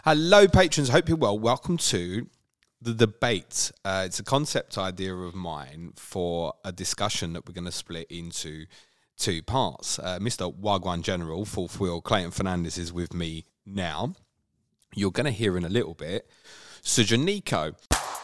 Hello, patrons. Hope you're well. Welcome to The Debate. It's a concept idea of mine for a discussion that we're going to split into two parts. Mr. Wagwan General, fourth wheel, Clayton Fernandez is with me now. You're going to hear in a little bit Suja Nico.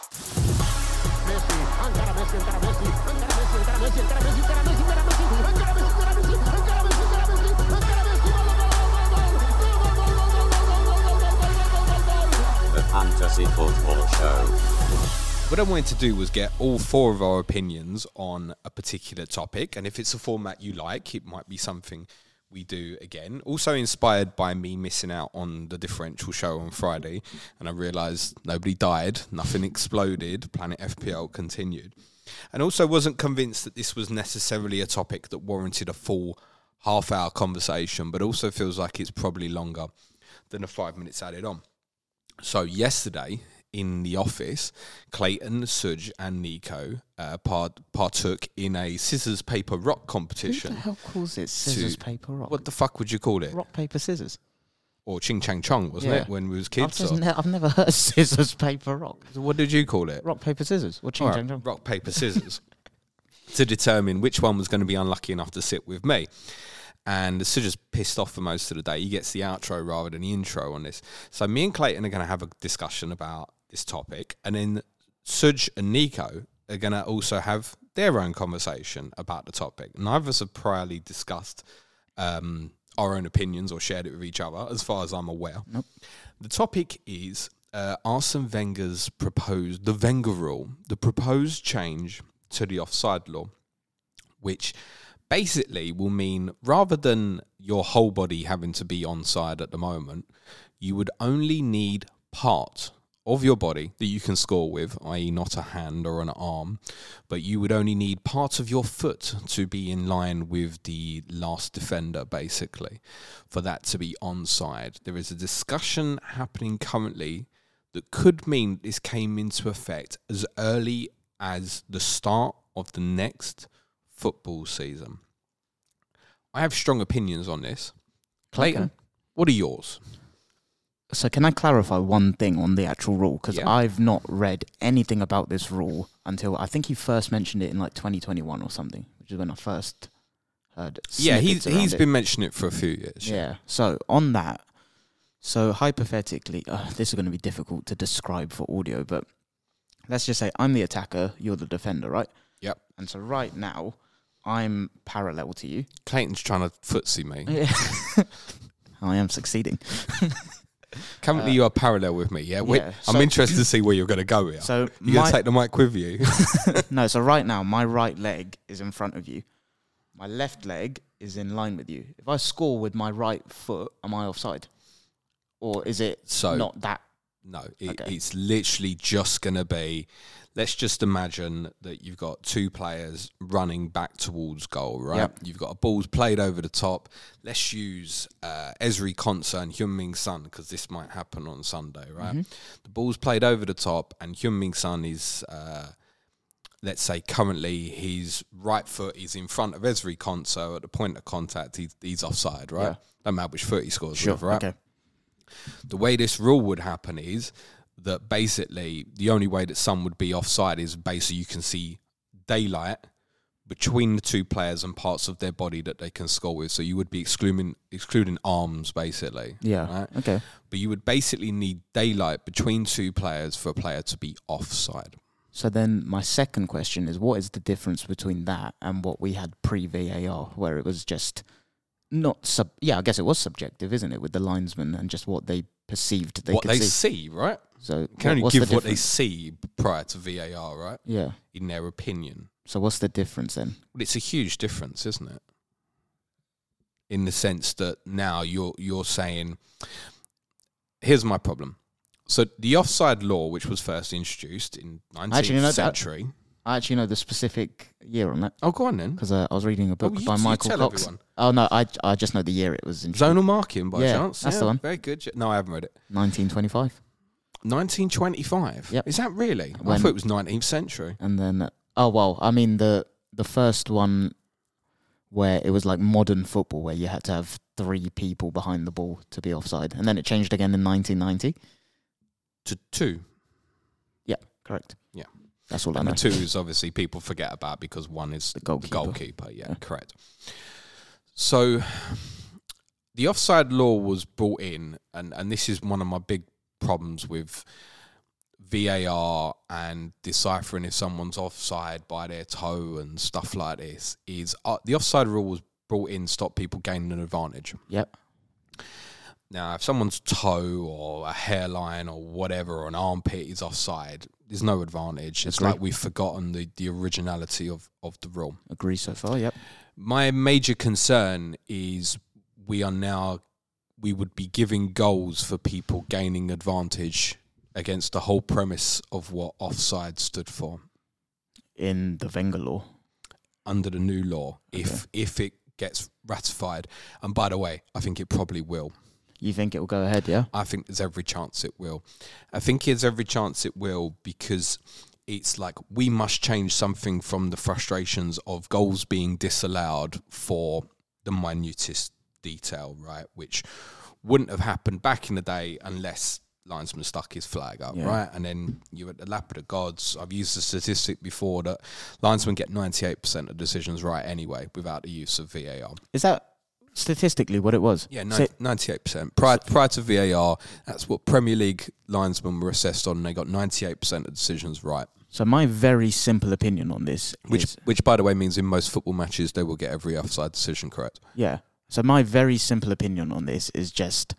Fantasy Football Show. What I wanted to do was get all four of our opinions on a particular topic, and if it's a format you like, it might be something we do again. Also inspired by me missing out on the differential show on Friday, and I realised nobody died, nothing exploded, Planet FPL continued. And also wasn't convinced that this was necessarily a topic that warranted a full half-hour conversation, but also feels like it's probably longer than the 5 minutes added on. So yesterday in the office, Clayton, Suj and Nico partook in a scissors, paper, rock competition. Who the hell calls it scissors, paper, rock? What the fuck would you call it? Rock, paper, scissors. Or ching, chang, chong, wasn't it, when we was kids? I've never heard scissors, paper, rock. So what did you call it? Rock, paper, scissors. Or ching, chang, chong. Rock, paper, scissors. To determine which one was going to be unlucky enough to sit with me. And Suj is pissed off for most of the day. He gets the outro rather than the intro on this. So me and Clayton are going to have a discussion about this topic. And then Suj and Nico are going to also have their own conversation about the topic. Neither of us have priorly discussed our own opinions or shared it with each other, as far as I'm aware. Nope. The topic is Arsene Wenger's the Wenger rule, the proposed change to the offside law, which basically will mean rather than your whole body having to be onside at the moment, you would only need part of your body that you can score with, i.e. not a hand or an arm, but you would only need part of your foot to be in line with the last defender, basically, for that to be onside. There is a discussion happening currently that could mean this came into effect as early as the start of the next football season. I have strong opinions on this. Clayton, okay. What are yours? So can I clarify one thing on the actual rule? Because I've not read anything about this rule until I think he first mentioned it in like 2021 or something, which is when I first heard. Yeah, he's been mentioning it for a few years. Yeah. So on that, hypothetically, this is going to be difficult to describe for audio, but let's just say I'm the attacker, you're the defender, right? Yep. And so right now, I'm parallel to you. Clayton's trying to footsie me. Yeah. I am succeeding. Currently, you are parallel with me, yeah? I'm interested to see where you're going to go here. So you're going to take the mic with you? No, so right now, my right leg is in front of you. My left leg is in line with you. If I score with my right foot, am I offside? Or is it not that? No, it's literally just going to be, let's just imagine that you've got two players running back towards goal, right? Yep. You've got a ball's played over the top. Let's use Ezri Konsa and Heung-min Son, because this might happen on Sunday, right? Mm-hmm. The ball's played over the top, and Heung-min Son is, let's say currently his right foot is in front of Ezri Konsa. At the point of contact, he's offside, right? Yeah. No matter which foot he scores with, right? Okay. The way this rule would happen is that basically the only way that Son would be offside is basically you can see daylight between the two players and parts of their body that they can score with. So you would be excluding arms, basically. Yeah, right? Okay. But you would basically need daylight between two players for a player to be offside. So then my second question is, what is the difference between that and what we had pre-VAR, where it was just... I guess it was subjective, isn't it, with the linesman and just what they perceived they could see, right? So you can only give what they see prior to VAR, right? Yeah. In their opinion. So what's the difference then? Well, it's a huge difference, isn't it? In the sense that now you're saying, here's my problem. So the offside law, which was first introduced in 19th century... I actually know the specific year on that. Oh, go on then. Because I was reading a book by Michael Cox. Everyone. Oh, no, I just know the year it was introduced. Zonal marking, by chance? That's the one. Very good. No, I haven't read it. 1925. 1925? Yep. Is that really? I thought it was 19th century. And then, the first one where it was like modern football, where you had to have 3 people behind the ball to be offside, and then it changed again in 1990. To 2. Yeah, correct. Yeah. That's all I And know. the 2 is obviously people forget about because 1 is the goalkeeper. Yeah, correct. So the offside law was brought in, and this is one of my big problems with VAR and deciphering if someone's offside by their toe and stuff like this, is the offside rule was brought in to stop people gaining an advantage. Yep. Now, if someone's toe or a hairline or whatever or an armpit is offside, there's no advantage. It's Agree. like we've forgotten the originality of the rule. Agree so far, yep. My major concern is we would be giving goals for people gaining advantage against the whole premise of what offside stood for In the Wenger law. under the new law, if it gets ratified. And by the way, I think it probably will. You think it will go ahead, yeah? I think there's every chance it will. I think there's every chance it will because it's like we must change something from the frustrations of goals being disallowed for the minutest detail, right? Which wouldn't have happened back in the day unless linesman stuck his flag up, right? And then you're at the lap of the gods. I've used the statistic before that linesmen get 98% of decisions right anyway without the use of VAR. Is that statistically what it was? Yeah, 98%. Prior to VAR, that's what Premier League linesmen were assessed on, and they got 98% of decisions right. So my very simple opinion on this is... Which, by the way, means in most football matches, they will get every offside decision correct. Yeah. So my very simple opinion on this is just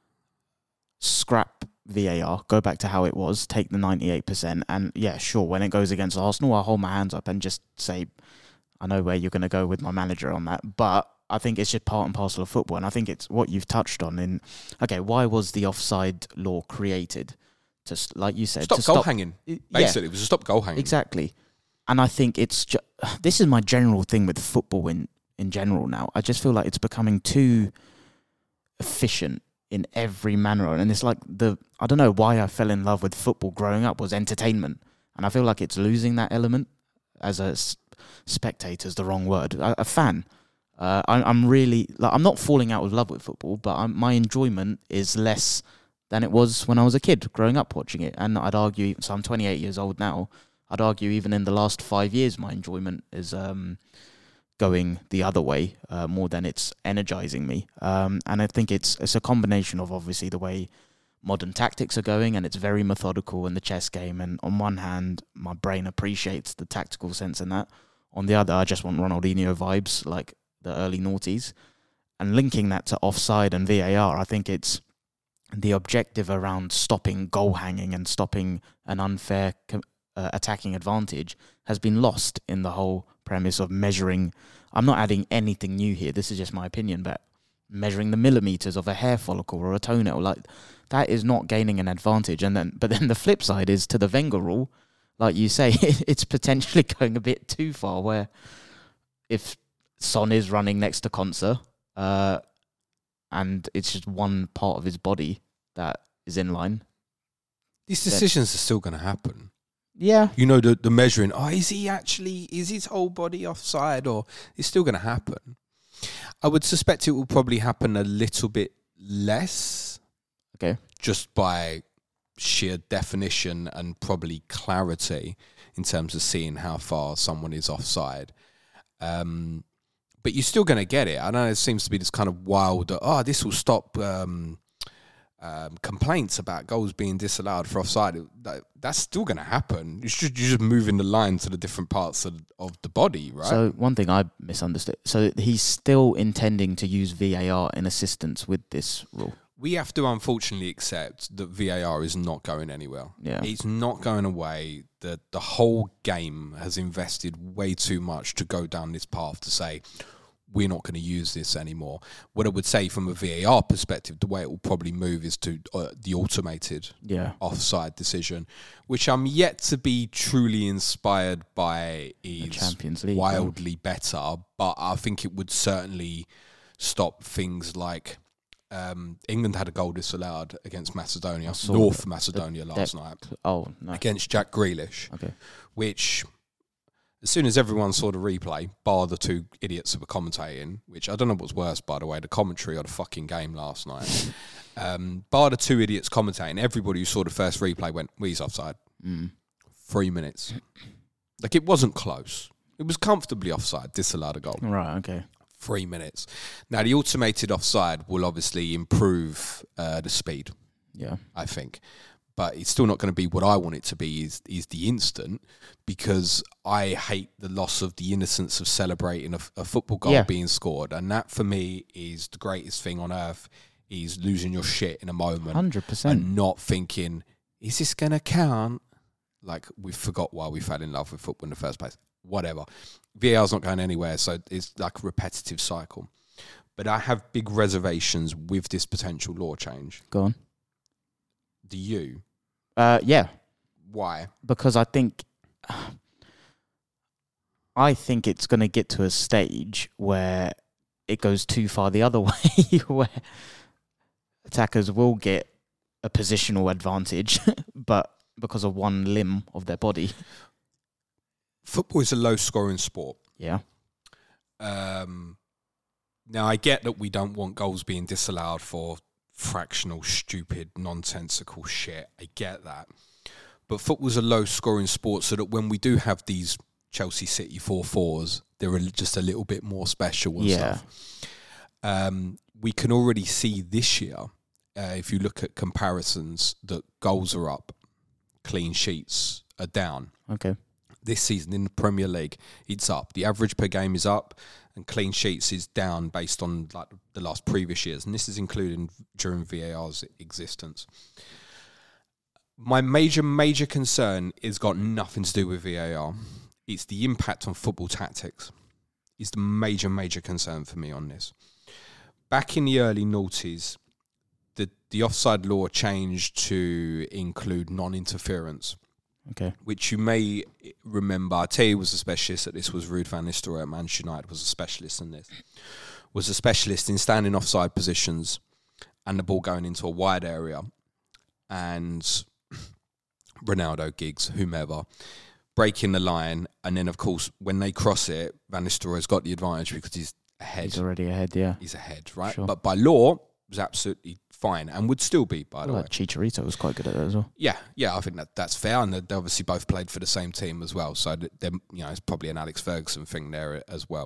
scrap VAR, go back to how it was, take the 98%, and yeah, sure, when it goes against Arsenal, I'll hold my hands up and just say, I know where you're going to go with my manager on that, but I think it's just part and parcel of football, and I think it's what you've touched on in, okay, why was the offside law created? To, like you said, stop to goal hanging. Basically, it was to stop goal hanging. Exactly. And I think it's this is my general thing with football in general now. I just feel like it's becoming too efficient in every manner. And it's like I don't know why I fell in love with football growing up was entertainment. And I feel like it's losing that element. As a spectator is the wrong word. A fan. I'm really, like, I'm not falling out of love with football, but my enjoyment is less than it was when I was a kid growing up watching it. And I'd argue, so I'm 28 years old now, I'd argue even in the last 5 years, my enjoyment is going the other way more than it's energizing me. And I think it's a combination of obviously the way modern tactics are going, and it's very methodical in the chess game. And on one hand, my brain appreciates the tactical sense in that. On the other, I just want Ronaldinho vibes, like the early noughties. And linking that to offside and VAR, I think it's the objective around stopping goal hanging and stopping an unfair attacking advantage has been lost in the whole premise of measuring. I'm not adding anything new here. This is just my opinion, but measuring the millimeters of a hair follicle or a toenail, like that is not gaining an advantage. But then the flip side is to the Wenger rule, like you say, it's potentially going a bit too far. Where if Son is running next to Konsa, and it's just one part of his body that is in line. These decisions are still going to happen. Yeah. You know, the measuring, is his whole body offside, or it's still going to happen. I would suspect it will probably happen a little bit less. Okay. Just by sheer definition and probably clarity in terms of seeing how far someone is offside. But you're still going to get it. I know it seems to be this kind of wild, this will stop complaints about goals being disallowed for offside. That's still going to happen. You're just moving the line to the different parts of the body, right? So one thing I misunderstood. So he's still intending to use VAR in assistance with this rule. We have to unfortunately accept that VAR is not going anywhere. Yeah. It's not going away. The whole game has invested way too much to go down this path to say, we're not going to use this anymore. What I would say from a VAR perspective, the way it will probably move is to the automated offside decision, which I'm yet to be truly inspired by. Is Champions League, wildly better, but I think it would certainly stop things like England had a goal disallowed against Macedonia, North Macedonia last night. Oh, no. Against Jack Grealish, okay, which as soon as everyone saw the replay, bar the two idiots that were commentating, which I don't know what's worse, by the way, the commentary or the fucking game last night. Bar the two idiots commentating, everybody who saw the first replay went, well, he's offside. 3 minutes. Like, it wasn't close. It was comfortably offside, disallowed a goal. Right, okay. 3 minutes. Now, the automated offside will obviously improve the speed, I think. But it's still not going to be what I want it to be, is the instant, because I hate the loss of the innocence of celebrating a football goal being scored. And that, for me, is the greatest thing on earth, is losing your shit in a moment. 100%. And not thinking, is this going to count? Like, we forgot why we fell in love with football in the first place. Whatever. VAR's not going anywhere, so it's like a repetitive cycle. But I have big reservations with this potential law change. Go on. Do you? Yeah. Why? Because I think it's going to get to a stage where it goes too far the other way, where attackers will get a positional advantage, but because of one limb of their body. Football is a low-scoring sport. Yeah. Now, I get that we don't want goals being disallowed for fractional, stupid, nonsensical shit. I get that. But football's a low-scoring sport, so that when we do have these Chelsea City 4-4s, they're just a little bit more special and stuff. We can already see this year, if you look at comparisons, that goals are up, clean sheets are down. Okay. This season in the Premier League, it's up. The average per game is up, and clean sheets is down based on like the last previous years. And this is including during VAR's existence. My major concern has got nothing to do with VAR. It's the impact on football tactics. It's the major concern for me on this. Back in the early noughties, the offside law changed to include non-interference. Okay. Which you may remember. I tell you, was a specialist at this. Was Ruud van Nistelrooy at Manchester United was a specialist in this. Was a specialist in standing offside positions and the ball going into a wide area, and Ronaldo, Giggs, whomever, breaking the line, and then of course when they cross it, Van Nistelrooy's got the advantage because he's ahead. He's already ahead, yeah. He's ahead, right? Sure. But by law, it was absolutely fine and would still be, by the way. Chicharito was quite good at that as well. Yeah, I think that's fair, and they obviously both played for the same team as well, so it's probably an Alex Ferguson thing there as well.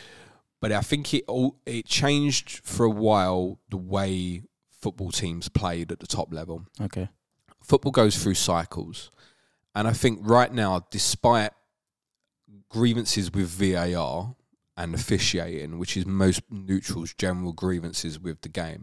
But I think it changed for a while the way football teams played at the top level. Okay. Football goes through cycles, and I think right now, despite grievances with VAR and officiating, which is most neutrals' general grievances with the game,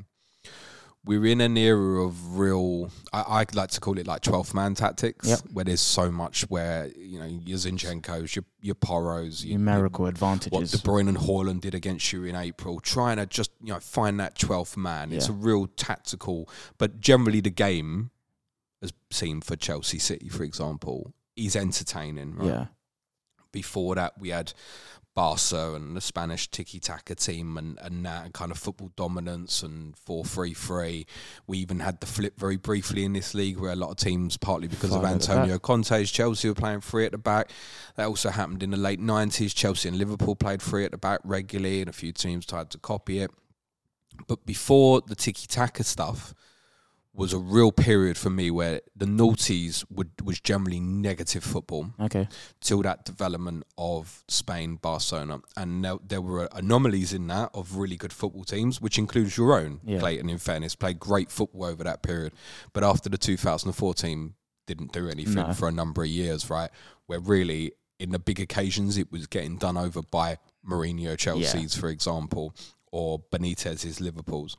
we're in an era of real, I like to call it like 12th man tactics, where there's so much where, your Zinchenko's, your Poros, numerical advantages. What De Bruyne and Haaland did against you in April, trying to just, find that 12th man. It's a real tactical, but generally the game, as seen for Chelsea City, for example, is entertaining, right? Yeah. Before that, we had Barca and the Spanish tiki-taka team and that kind of football dominance and 4-3-3. We even had the flip very briefly in this league where a lot of teams, partly because of Antonio Conte's Chelsea, were playing three at the back. That also happened in the late 90s. Chelsea and Liverpool played three at the back regularly, and a few teams tried to copy it. But before the tiki-taka stuff was a real period for me where the noughties was generally negative football. Okay. Till that development of Spain, Barcelona. And there were anomalies in that of really good football teams, which includes your own. Clayton, in fairness, played great football over that period. But after the 2004 team, didn't do anything for a number of years, right? Where really, in the big occasions, it was getting done over by Mourinho Chelsea's, for example, or Benitez's Liverpool's.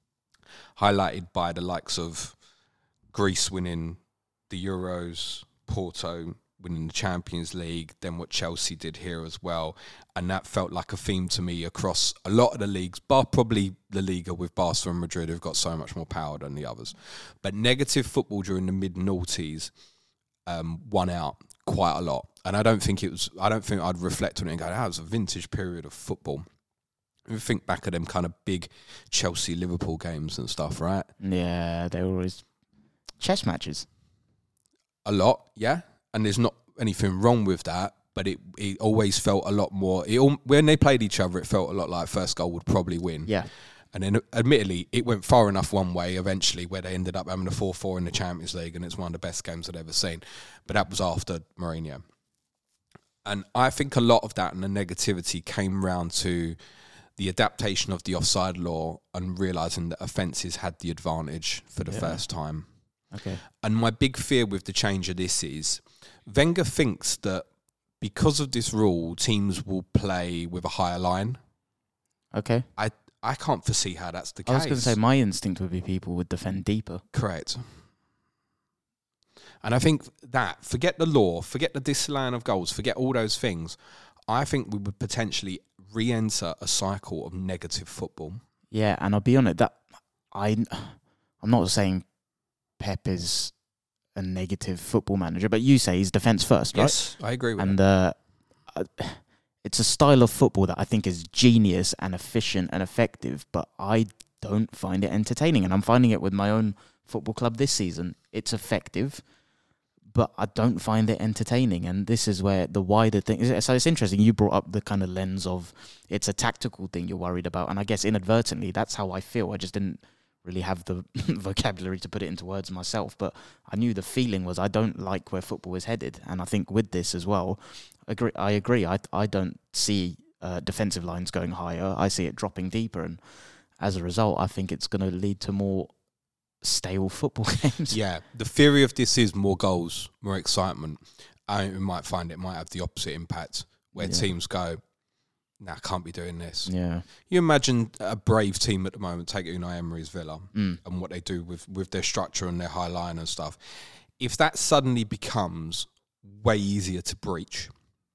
Highlighted by the likes of Greece winning the Euros, Porto winning the Champions League, then what Chelsea did here as well. And that felt like a theme to me across a lot of the leagues, but probably La Liga with Barca and Madrid who've got so much more power than the others. But negative football during the mid-noughties won out quite a lot. And I don't think I'd reflect on it and go, that was a vintage period of football. We think back at them kind of big Chelsea-Liverpool games and stuff, right? Yeah, they were always chess matches. A lot, yeah. And there's not anything wrong with that. but it always felt a lot more. When they played each other, it felt a lot like first goal would probably win. Yeah. And then, admittedly, it went far enough one way eventually where they ended up having a 4-4 in the Champions League, and it's one of the best games I'd ever seen. But that was after Mourinho. And I think a lot of that and the negativity came round to the adaptation of the offside law and realising that offences had the advantage for the first time. Okay. And my big fear with the change of this is Wenger thinks that because of this rule, teams will play with a higher line. Okay. I can't foresee how that's the case. I was going to say my instinct would be people would defend deeper. Correct. And I think that, forget the law, forget the disallowing of goals, forget all those things, I think we would potentially re-enter a cycle of negative football. Yeah, and I'll be honest, that I'm not saying Pep is a negative football manager, but you say he's defence first, right? Yes, I agree with that. And it's a style of football that I think is genius and efficient and effective, but I don't find it entertaining. And I'm finding it with my own football club this season. It's effective, but I don't find it entertaining. And this is where the wider thing is. So it's interesting. You brought up the kind of lens of it's a tactical thing you're worried about. And I guess inadvertently, that's how I feel. I just didn't really have the vocabulary to put it into words myself. But I knew the feeling was I don't like where football is headed. And I think with this as well, I agree. I don't see defensive lines going higher. I see it dropping deeper. And as a result, I think it's going to lead to more stale football games. Yeah, the theory of this is more goals, more excitement. I might find it might have the opposite impact where teams go, nah, I can't be doing this. Yeah. You imagine a brave team at the moment, take Unai Emery's Villa and what they do with their structure and their high line and stuff. If that suddenly becomes way easier to breach,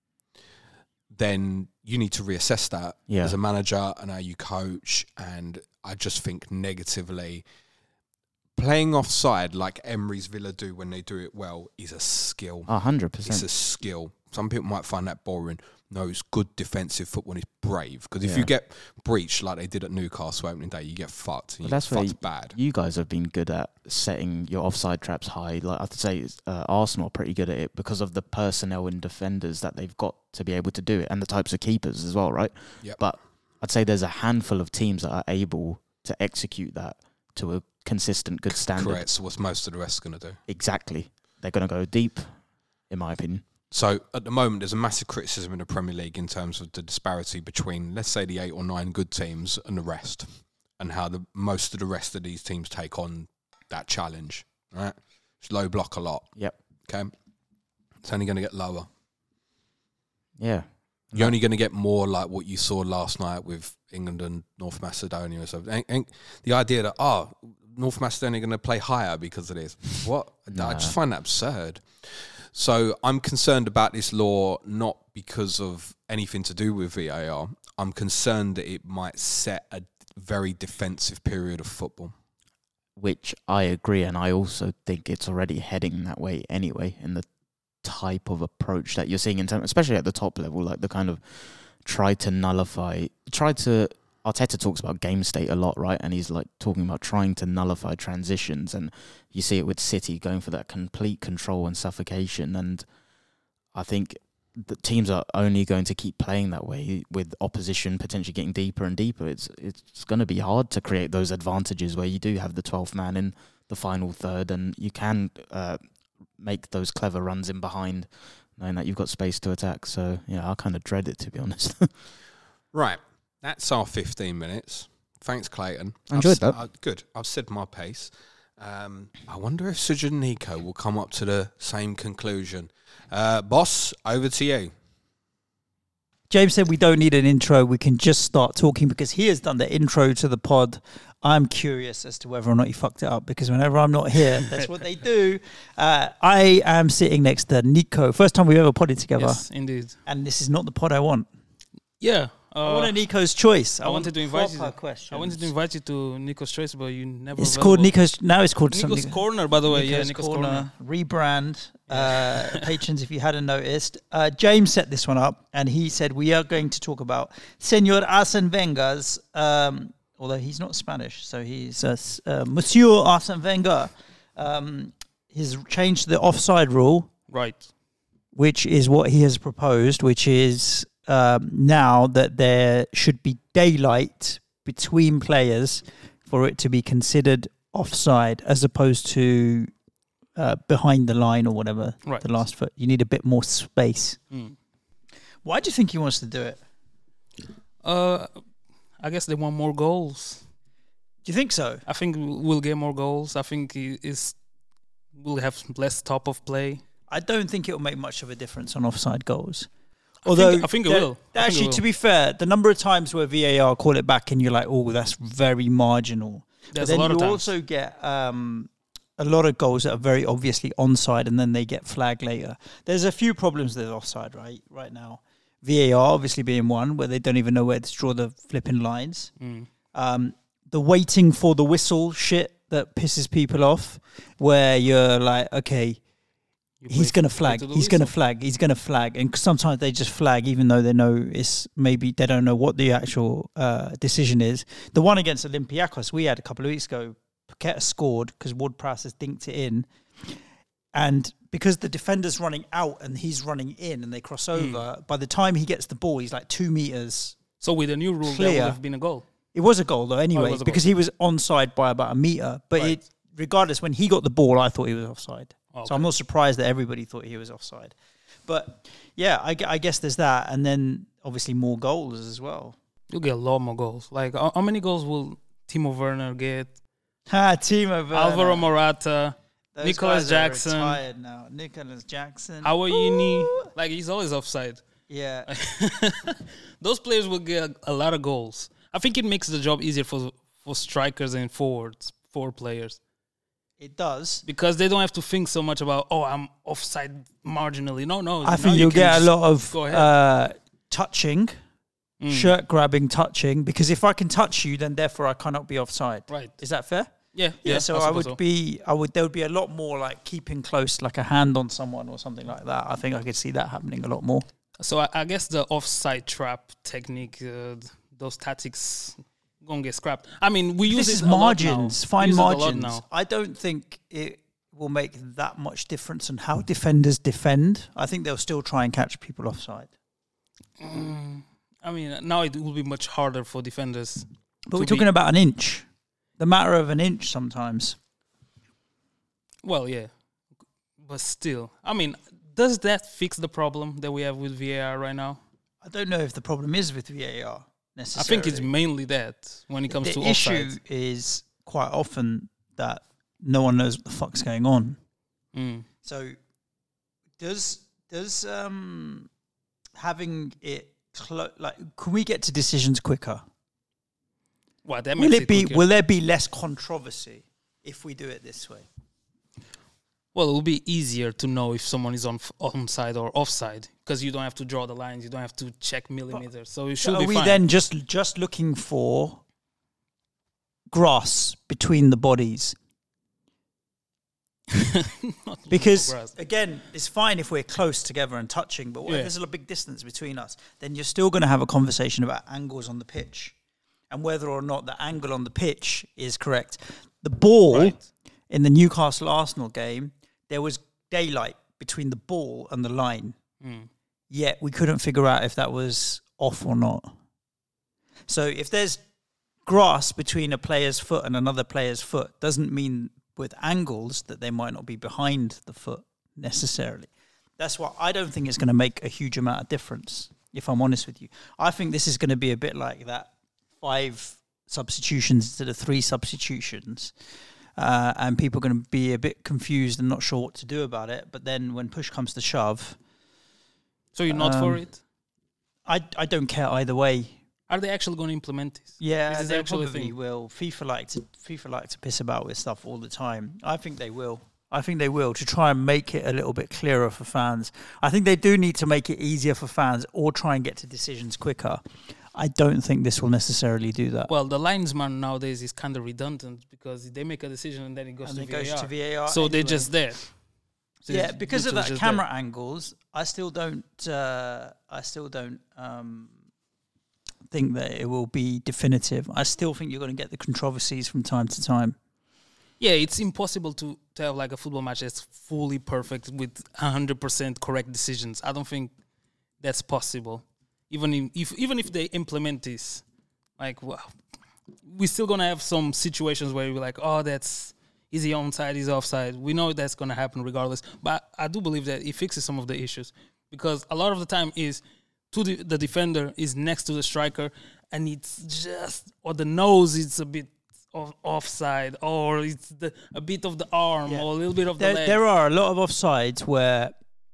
then you need to reassess that as a manager and how you coach. And I just think negatively, playing offside like Emery's Villa do when they do it well is a skill. 100%. It's a skill. Some people might find that boring. No, it's good defensive football. It's brave. Because if you get breached like they did at Newcastle opening day, you get fucked. Well, that's fucked bad. You guys have been good at setting your offside traps high. Like I'd say Arsenal are pretty good at it because of the personnel and defenders that they've got to be able to do it and the types of keepers as well, right? Yep. But I'd say there's a handful of teams that are able to execute that to a consistent, good standard. Correct. So what's most of the rest going to do? Exactly. They're going to go deep, in my opinion. So at the moment, there's a massive criticism in the Premier League in terms of the disparity between, let's say, the 8 or 9 good teams and the rest, and how most of the rest of these teams take on that challenge. Right? It's low block a lot. Yep. Okay. It's only going to get lower. Yeah. You're only going to get more like what you saw last night with England and North Macedonia or something. And the idea that, North Macedonia are going to play higher because of this. What? I just find that absurd. So I'm concerned about this law, not because of anything to do with VAR. I'm concerned that it might set a very defensive period of football. Which I agree, and I also think it's already heading that way anyway, in the type of approach that you're seeing in terms, especially at the top level, like the kind of Arteta talks about game state a lot, right? And he's like talking about trying to nullify transitions, and you see it with City going for that complete control and suffocation. And I think the teams are only going to keep playing that way with opposition potentially getting deeper and deeper. It's going to be hard to create those advantages where you do have the 12th man in the final third, and you can make those clever runs in behind, knowing that you've got space to attack. So yeah, I kind of dread it, to be honest. Right. That's our 15 minutes. Thanks, Clayton. I enjoyed that. Good. I've said my pace. I wonder if Sujan Nico will come up to the same conclusion. Boss, over to you. James said we don't need an intro. We can just start talking because he has done the intro to the pod. I'm curious as to whether or not he fucked it up because whenever I'm not here, that's what they do. I am sitting next to Nico. First time we've ever podded together. Yes, indeed. And this is not the pod I want. Yeah. I want a Nico's choice. I wanted to invite you. Questions. I wanted to invite you to Nico's Choice, but you never. It's called Nico's. Now it's called Nico's something. Corner, by the way. Nico's Corner. Rebrand. Patrons, if you hadn't noticed. James set this one up, and he said we are going to talk about Senor Arsene Wenger's. Although he's not Spanish, so he's Monsieur Arsene Wenger. He's changed the offside rule. Right. which is what he has proposed, which is now that there should be daylight between players for it to be considered offside, as opposed to behind the line or whatever, Right. the last foot. You need a bit more space. Why do you think he wants to do it? I guess they want more goals. Do you think so? I think we'll get more goals. I think we'll have less top of play. I don't think it will make much of a difference on offside goals. I think it will. Actually, to be fair, the number of times where VAR call it back and you're like, oh, that's very marginal. There's but a then lot of you times. also get a lot of goals that are very obviously onside and then they get flagged later. There's a few problems with offside right now. VAR obviously being one, where they don't even know where to draw the flipping lines. The waiting for the whistle shit that pisses people off, where you're like, okay, he's going to flag. He's going to flag. He's going to flag. And sometimes they just flag even though they know it's maybe they don't know what the actual decision is. The one against Olympiacos we had a couple of weeks ago, Paqueta scored because Ward-Prowse has dinked it in. And because the defender's running out and he's running in and they cross over, by the time he gets the ball, he's like 2 meters. So with the new rule, clear. that would have been a goal. It was a goal though anyway, was a because goal. he was onside by about a metre. But Right. regardless, when he got the ball, I thought he was offside. Okay. So I'm not surprised that everybody thought he was offside. But yeah, I guess there's that. And then obviously more goals as well. You'll get a lot more goals. Like, how many goals will Timo Werner get? Timo Werner. Alvaro Morata, Those Nicolas guys Jackson. are retired now. Nicolas Jackson. Awayini. Like, he's always offside. Yeah. Those players will get a lot of goals. I think it makes the job easier for strikers and forward players. It does. Because they don't have to think so much about, I'm offside marginally. No. I think you'll get a lot of go ahead. touching, shirt grabbing, touching. Because if I can touch you, then therefore I cannot be offside. Right. Is that fair? Yeah. So there would be a lot more like keeping close, like a hand on someone or something like that. I think I could see that happening a lot more. So I guess the offside trap technique, those tactics, gonna get scrapped. I mean, we use This is it a lot margins, now. fine We use it a lot margins. now. I don't think it will make that much difference on how defenders defend. I think they'll still try and catch people offside. I mean, now it will be much harder for defenders. But we're talking about an inch. The matter of an inch sometimes. Well, yeah. But still, I mean, does that fix the problem that we have with VAR right now? I don't know if the problem is with VAR I necessarily. think it's mainly that when it comes to the issue offside. is quite often that no one knows what the fuck's going on. So does having it can we get to decisions quicker? Well, that makes quicker. Will there be less controversy if we do it this way? Well, it will be easier to know if someone is onside or offside because you don't have to draw the lines, you don't have to check millimeters. So it should be Are we fine. then just looking for grass between the bodies? Because again, it's fine if we're close together and touching, but what if there's a big distance between us? Then you're still going to have a conversation about angles on the pitch and whether or not the angle on the pitch is correct. The ball in the Newcastle Arsenal game, there was daylight between the ball and the line. Yet we couldn't figure out if that was off or not. So if there's grass between a player's foot and another player's foot, doesn't mean with angles that they might not be behind the foot necessarily. That's why I don't think it's going to make a huge amount of difference, if I'm honest with you. I think this is going to be a bit like that 5 substitutions instead of 3 substitutions. And people are going to be a bit confused and not sure what to do about it. But then when push comes to shove... So you're not for it? I don't care either way. Are they actually going to implement this? Yeah, Is they actually a probably thing? will. FIFA like to piss about with stuff all the time. I think they will. To try and make it a little bit clearer for fans. I think they do need to make it easier for fans or try and get to decisions quicker. I don't think this will necessarily do that. Well, the linesman nowadays is kind of redundant because they make a decision and then it goes, And to, it VAR. goes to VAR So they're anyway. just there. So Yeah, it's because of literally that just camera there. angles, I still don't think that it will be definitive. I still think you're going to get the controversies from time to time. Yeah, it's impossible to to have like a football match that's fully perfect with 100% correct decisions. I don't think that's possible. Even if they implement this, like, well, we're still gonna have some situations where we're like, oh, is he onside, is he offside? We know that's gonna happen regardless. But I do believe that it fixes some of the issues, because a lot of the time is the defender is next to the striker, and it's just, or the nose is a bit of offside, or it's a bit of the arm, or a little bit of the leg. There are a lot of offsides where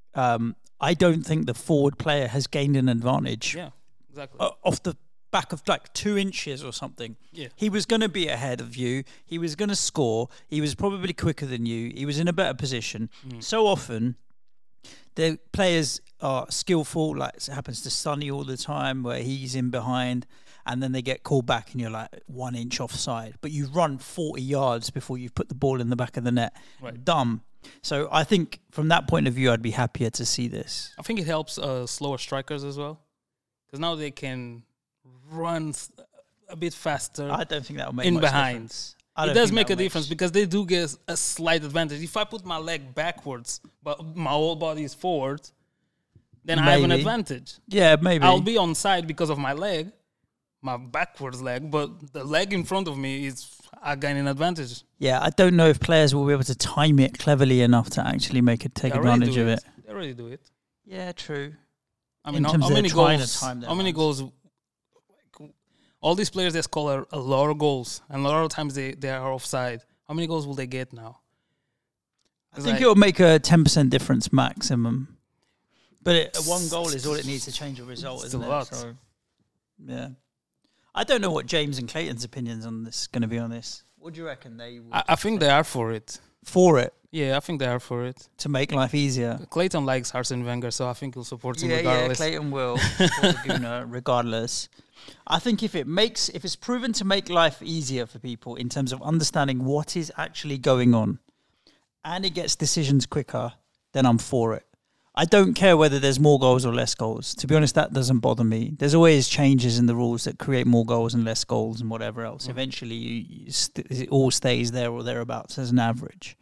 I don't think the forward player has gained an advantage. Yeah, exactly. Off the back of like 2 inches or something. Yeah. He was going to be ahead of you. He was going to score. He was probably quicker than you. He was in a better position. So often, the players are skillful, like it happens to Sonny all the time, where he's in behind and then they get called back and you're like 1 inch offside. But you run 40 yards before you've put the ball in the back of the net. Right. Dumb. So I think from that point of view, I'd be happier to see this. I think it helps slower strikers as well, because now they can run a bit faster. I don't think that will make in much behind. difference. It does make a difference, because they do get a slight advantage. If I put my leg backwards, but my whole body is forward, then I have an advantage. Yeah, maybe. I'll be on side because of my leg, my backwards leg, but the leg in front of me I gain an advantage. Yeah, I don't know if players will be able to time it cleverly enough to actually take advantage of it. They already do it. Yeah, true. I mean, how many goals? All these players that score a lot of goals, and a lot of times they are offside. How many goals will they get now? I think it will make a 10% difference maximum. But one goal is all it needs to change a result, isn't it? So, yeah. I don't know what James and Clayton's opinions on this going to be on this. What do you reckon? I think they are for it. For it? Yeah, I think they are for it. To make life easier. Clayton likes Arsene Wenger, so I think he'll support him regardless. Yeah, Clayton will support Laguna regardless. I think if it's proven to make life easier for people in terms of understanding what is actually going on, and it gets decisions quicker, then I'm for it. I don't care whether there's more goals or less goals. To be honest, that doesn't bother me. There's always changes in the rules that create more goals and less goals and whatever else. Eventually, it all stays there or thereabouts as an average.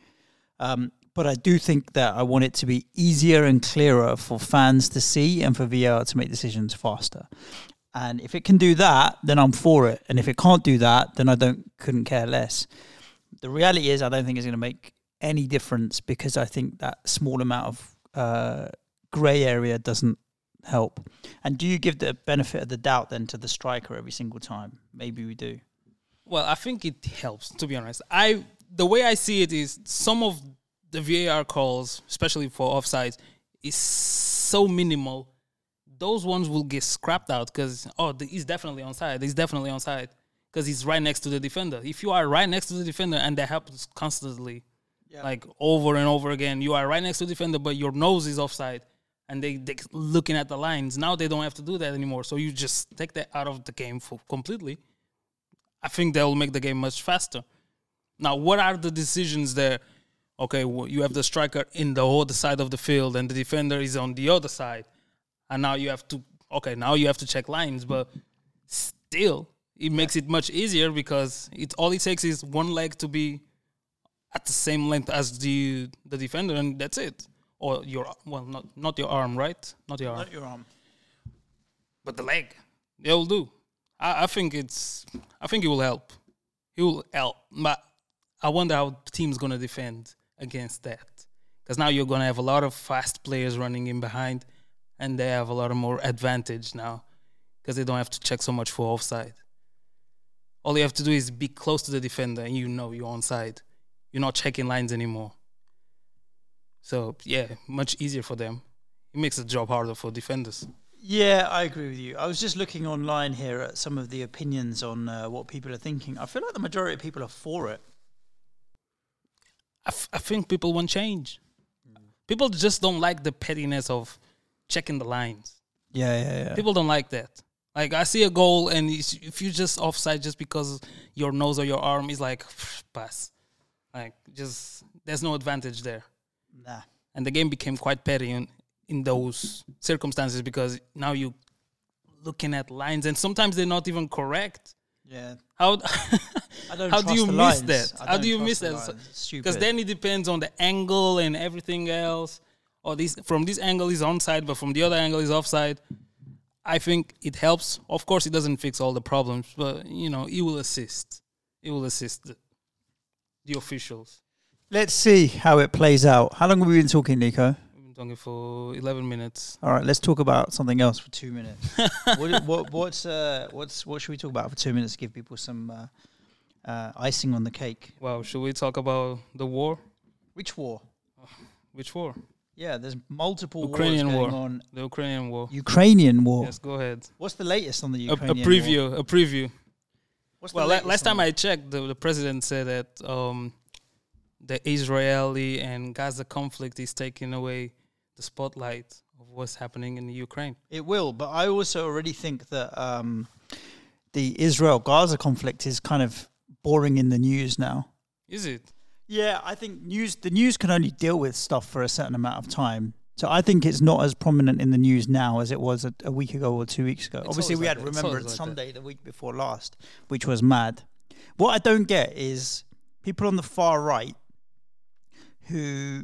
But I do think that I want it to be easier and clearer for fans to see and for VAR to make decisions faster. And if it can do that, then I'm for it. And if it can't do that, then I couldn't care less. The reality is I don't think it's going to make any difference, because I think that small amount of grey area doesn't help. And do you give the benefit of the doubt then to the striker every single time? Maybe we do. Well, I think it helps, to be honest. The way I see it is some of the VAR calls, especially for offsides, is so minimal. Those ones will get scrapped out because, he's definitely onside. He's definitely onside because he's right next to the defender. If you are right next to the defender, and that happens constantly, like over and over again, you are right next to the defender, but your nose is offside, and they looking at the lines. Now they don't have to do that anymore, so you just take that out of the game completely. I think that will make the game much faster. Now, what are the decisions there? Okay, you have the striker in the other side of the field, and the defender is on the other side. And now you have to check lines, but still, it makes it much easier because all it takes is one leg to be at the same length as the defender, and that's it. Or not your arm, right? Not your arm. Not your arm. But the leg, they'll do. I think it will help. It will help, but I wonder how the team's gonna defend against that, because now you're gonna have a lot of fast players running in behind. And they have a lot of more advantage now because they don't have to check so much for offside. All you have to do is be close to the defender and you know you're onside. You're not checking lines anymore. So, yeah, much easier for them. It makes the job harder for defenders. Yeah, I agree with you. I was just looking online here at some of the opinions on what people are thinking. I feel like the majority of people are for it. I think people want change. People just don't like the pettiness of checking the lines. Yeah. People don't like that. Like, I see a goal, and if you're just offside just because your nose or your arm is like, pass. Like, just, there's no advantage there. Nah. And the game became quite petty in those circumstances because now you're looking at lines, and sometimes they're not even correct. Yeah. How I don't how do trust you the miss lines. that? I How don't do you trust miss the that? lines. It's stupid. Because then it depends on the angle and everything else. Or from this angle is onside, but from the other angle is offside. I think it helps. Of course, it doesn't fix all the problems, but it will assist. It will assist the officials. Let's see how it plays out. How long have we been talking, Nico? We've been talking for 11 minutes. All right, let's talk about something else for 2 minutes. What should we talk about for 2 minutes to give people some icing on the cake? Wow, should we talk about the war? Which war? Which war? Yeah, there's multiple Ukrainian wars war. going on. The Ukrainian war. Ukrainian war. Yes, go ahead. What's the latest on the A Ukrainian preview. war? A preview. What's the Well, latest last on time I checked, the president said that the Israeli and Gaza conflict is taking away the spotlight of what's happening in the Ukraine. It will, but I also already think that the Israel-Gaza conflict is kind of boring in the news now. Is it? Yeah, I think the news can only deal with stuff for a certain amount of time. So I think it's not as prominent in the news now as it was a week ago or 2 weeks ago. It's Obviously, always we like had that. It's Remembrance always like Sunday the week before last, which was mad. What I don't get is people on the far right who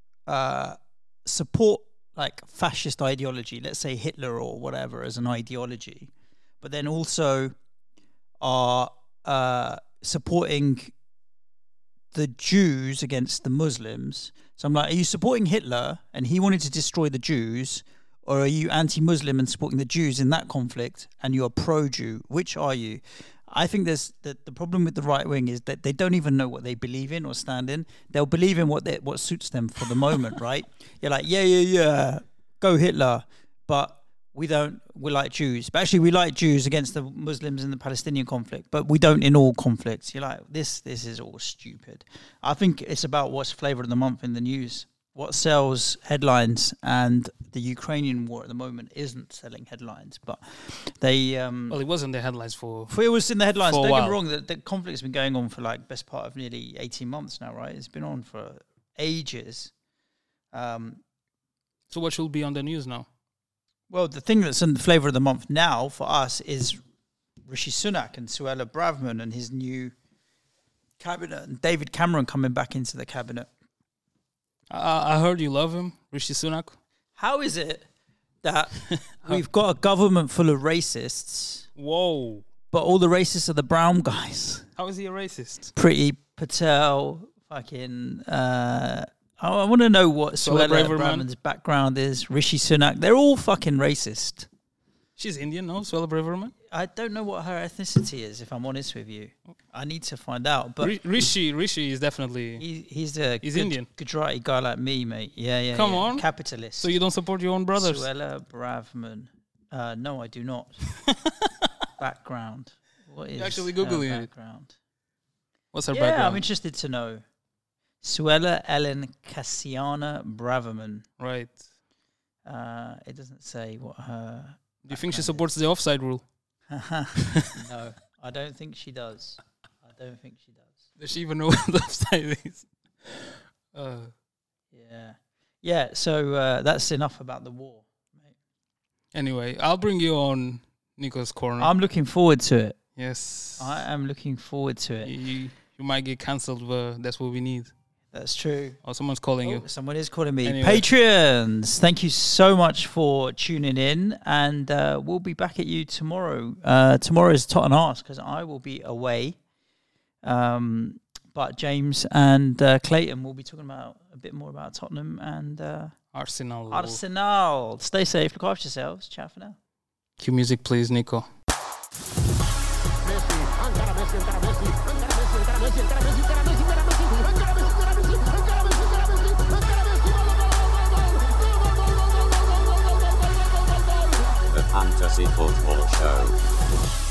support like fascist ideology, let's say Hitler or whatever as an ideology, but then also are supporting the Jews against the Muslims. So I'm like, are you supporting Hitler and he wanted to destroy the Jews, or are you anti-Muslim and supporting the Jews in that conflict and you're pro-Jew? Which are you? I think there's the problem with the right wing is that they don't even know what they believe in or stand in. They'll believe in what suits them for the moment, right? You're like, yeah, go Hitler, but we like Jews. But actually, we like Jews against the Muslims in the Palestinian conflict, but we don't in all conflicts. You're like, this is all stupid. I think it's about what's flavor of the month in the news. What sells headlines, and the Ukrainian war at the moment isn't selling headlines, but they... Well, it wasn't the headlines for... It was in the headlines. For a Don't get me while. wrong, the conflict's been going on for like best part of nearly 18 months now, right? It's been on for ages. So what should be on the news now? Well, the thing that's in the flavour of the month now for us is Rishi Sunak and Suella Braverman and his new cabinet, and David Cameron coming back into the cabinet. I heard you love him, Rishi Sunak. How is it that we've got a government full of racists, Whoa. but all the racists are the brown guys? How is he a racist? Priti Patel, fucking... I want to know what Suella Suella Braverman. Braverman's background is. Rishi Sunak. They're all fucking racist. She's Indian, no? Suella Braverman? I don't know what her ethnicity is, if I'm honest with you. I need to find out. But Rishi is definitely... he's Indian. Gujarati guy like me, mate. Yeah. Come on. Capitalist. So you don't support your own brothers? Suella Braverman. No, I do not. Background. What is You're actually her Googling it. background? What's her Yeah, background? I'm interested to know. Suella Ellen Cassiana Braverman. Right. It doesn't say what her... Do you think she supports the offside rule? No, I don't think she does. Does she even know what the offside is? Yeah. So that's enough about the war. Anyway, I'll bring you on Nico's Corner. I'm looking forward to it. Yes. I am looking forward to it. You might get cancelled, but that's what we need. That's true. Or someone's calling you. Someone is calling me. Anyway. Patreons, thank you so much for tuning in, and we'll be back at you tomorrow. Tomorrow is Tottenham Arse because I will be away. But James and Clayton will be talking about a bit more about Tottenham and Arsenal. Arsenal. Stay safe. Look after yourselves. Ciao for now. Cue music, please, Nico. The Fantasy Football Show.